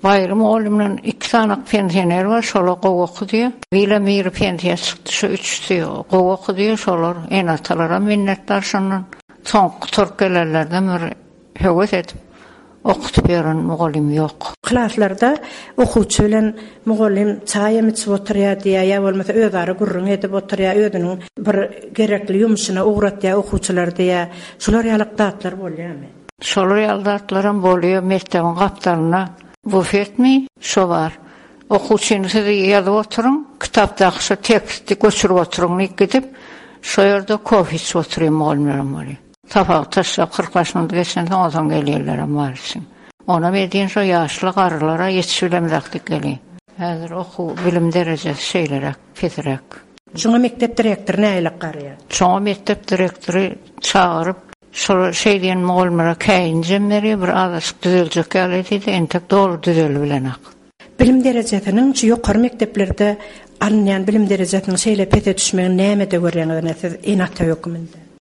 Bayram oğlumdan 2 tane pensioner var, şolar gowy okudy. Bilen bir pensiya çykdy, şu 3'sü gowy okudy, şolar en atalara minnetdar şondan. Soňky Türklerlerden bir höwes edip okutup beren mugallim yok. Klaslarda okuwçy bilen mugallim çaýam içip oturýar diýe, ýa bolmasa özleri gurrun edip oturýar, özüniň bir gerekli ýumuşyna ugratýar okuwçylar diýe. Şolar ýalykdatlar bolýarmy? Şolar ýalykdatlaram bolýar, mektebin gapdalyna bufetmi şo bar. Okuwçyny siz ýazyp oturuň, kitapdaky şu teksti göçürip oturuň gidip, şo ýerde kofe içip oturýar mugallimlerim bolýar. Tapak taşla 40 yaşında geçen odan gelýärler varsın. Ona medien şo ýaşly garlara ýetişilemekdik gelýär. Häzir oku bilim derejesi şeýlerek, petrek. Şoňa mektep direktory näýlik garýar? Şoňa mektep direktory çağırıp şo şeý diýen mugallimlere käýinjem beri bir adaşyk düzeljek gelýärdi, entek dolu düzel bilenak. Bilim derejesiniň şu ýokary mekteplerde alınýan bilim derejesiniň şeýle pete düşmegini näme-de görýäňiz siz enata höküminde?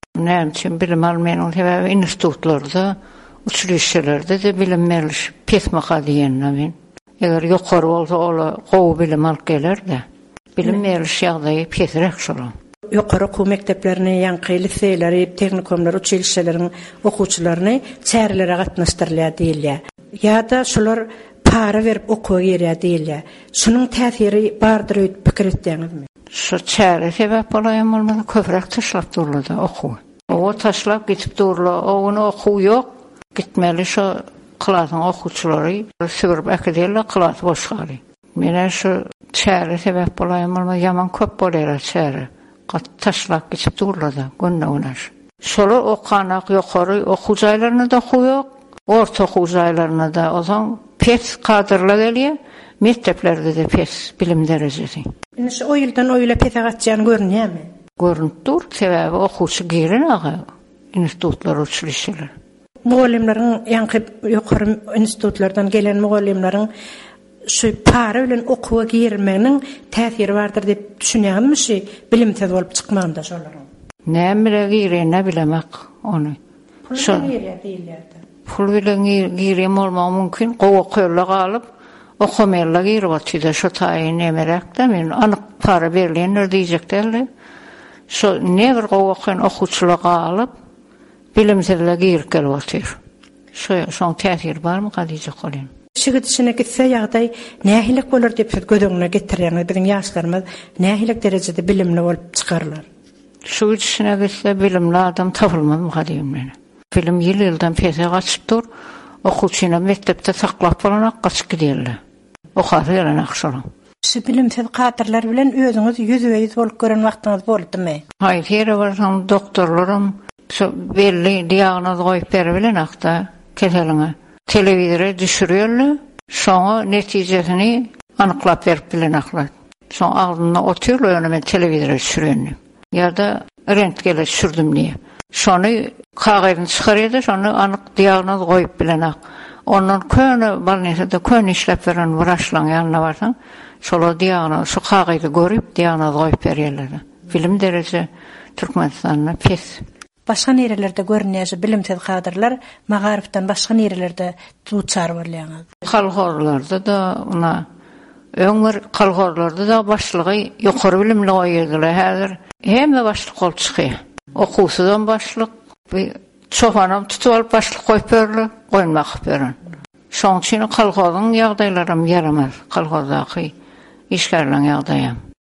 Näme bilim almayan sebäbi institutlarda, uçurýüşlerde de bilim beriliş pesmaka diýenler men. Eger ýokary bolsa ola gowy bilim alyp geler-de. Bilim beriliş ýagdaýy pesrek şolar. Ýokary okuw mekdeplerini, ýanky liseýleri, tehnikumlar, uçurýüşleriň okuwçylaryny çäherlere gatnaşdyrylýar diýilýär. Ýa-da şolar para berip okuwa girýär diýilýär. Şunyň täsiri bardyr diýip pikir etdiňizmi? Şu çäre sebäp bolan bolmasa köprek taşlap duruldy okuw. O taşlap gitip duruldy, onu okuw ýok. Gitmeli şu klasyň okuwçylary sürüp akadýarlar, klas boş galy. Mene şu çäre sebäp bolan bolmasa ýaman köp bolýar çäre. Taşlap gitip duruldy, günne unaş. Şolar okanak ýokary okuw jaýlaryna da okuw ýok, orta okuw jaýlaryna da ozan pes kadrlar gelýär. Mekteplerde de pes bilim derejesi. Şu o ýyldan o ýyla pes gatjany görünýärmi? Görünüp dur, sebäbi okuwçy girenagy institutlar uçurýarlar. Mugallimleriň ýanky ýokary institutlardan gelen mugallimleriň şu para bilen okuwa girmeginiň täsiri bardyr diýip düşünýärmi şu bilimsiz bolup çykmanda şolaryň? Näme girene bilemek onu. Şo diýilýärdi. Pul bilen girem bolmagy mümkin, gowy okuyla galyp okumaýarlar girip atýar, şo taýyn emerekde men anyk para berilýänler diýjekler. Şo never gowy okuyan okuwçylar galyp bilimsizler girip gelip atýar. Şo täsir barmy gadyjak bolýan? Şigit içine gitse ýagdaý nähilik bolar diýip gödüňine getirýär. Biziň ýaşlarymyz nähilik derejede bilimli bolup çykarlar. Şu içine gitse bilimli adam tapylmaz gadyjym men. Film ýyl-ýyldan pese gaçyp dur, okuwçyna mektepde saklap bolanak gaçyp gidýärler. Okarylar akşam. Şu bilimsiz kadrlar bilen özüňiz ýüz-ýüz bolup gören wagtyňyz boldymy? Haýyr, here barsam doktorlarym şu belli diagnoz goýup berbilen akda keseliňe telewizore düşürýärler. Şoňa netijesini anyklap berip bilen aklar. Şoň aldyna oturýar, önüme telewizore düşürýär. Ýa-da rentgene düşürdüm diýip. Şonu kağıdını çıkarıydı, şonu anık diagnoz goýup bilenak. Ondan köni balnesede köni işlep veren wraçlaň ýanyna barsan, şola diagnoz, şu kağıdy görüp diagnoz goýup berýärler. Bilim derece Türkmenistanyň pes. Başga nerelerde görünýär bilimsiz kadrlar, magarifden başga nerelerde tuçar bolýar. Kalhorlarda da ona öňür kalhorlarda da başlygy ýokary bilimli goýýarlar. Häzir hemme başlyk bolup çykýar. Okuwsydan başlyk, çobanam tutup alyp başlyk goýup berýär, goýmak beren. Şoň üçin kalhozyň ýagdaýlarym yaramaz, kalhozdaky işgärleň ýagdaýam.